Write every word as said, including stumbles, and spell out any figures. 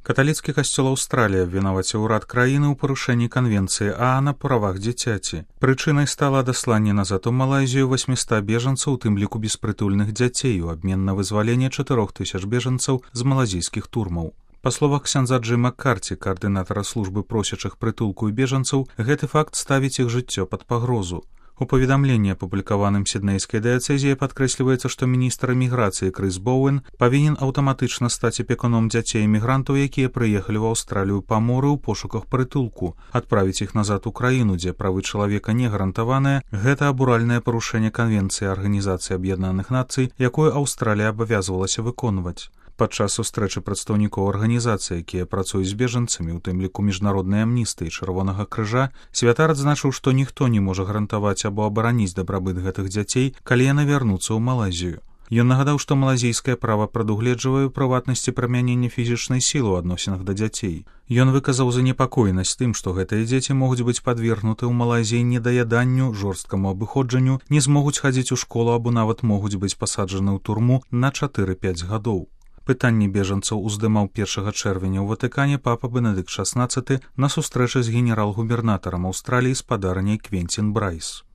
Каталіцкі касцёл Аўстраліі абвінаваціў урад краіны ў парушэнні канвенцыі ААН аб правах дзіцяці. Прычынай стала адасланне назад у Малайзію восьмісот бежанцаў, у тым ліку беспрытульных дзяцей, у абмен на вызваленне чатырох тысяч бежанцаў з малазійскіх турмаў. Па словах ксяндза Джима Карці, каардынатара службы просячых прытулку і бежанцаў, гэты факт ставіць іх жыццё пад пагрозу. У паведамленні, апублікаваным сіднейскай дыяцэзіяй, падкрэсліваецца, што міністр эміграцыі Крыс Боуэн павінен аўтаматычна стаць апекуном дзяцей-эмігрантаў, якія прыехалі ў Аўстралію па моры ў пошуках прытулку, адправіць іх назад у краіну, дзе правы чалавека не гарантаваныя. Гэта абуральнае парушэнне канвенцыі Арганізацыі Аб'яднаных Нацый, якую Аўстралія абавязвалася выконваць. Падчас сустрэчы прадстаўнікоў арганізацыі, якія працуюць з бежанцамі, у тым ліку міжнароднай амністыі Чырвонага крыжа, святар адзначыў, што ніхто не можа гарантаваць або абараніць дабрабыт гэтых дзяцей, калі яны вярнуцца ў Малайзію. Ён нагадаў, што малазійскае права прадугледжвае ў прыватнасці прымянення фізічнай сілы ў адносінах да дзяцей. Ён выказаў занепакоенасць тым, што гэтыя дзеці могуць быць падвергнуты ў Малайзіі недаяданню, жорсткаму абыходжанню, не змогуць хадзіць у школу або нават могуць быць пасаджаны ў турму на чатыры-пяць гадоў. Пытанне бежанцаў уздымаў першага чэрвеня ў Ватыкане папа Бенедыкт шаснаццаты на сустрэчы з генерал-губернатарам Аўстраліі спадарняй Квенцін Брайс.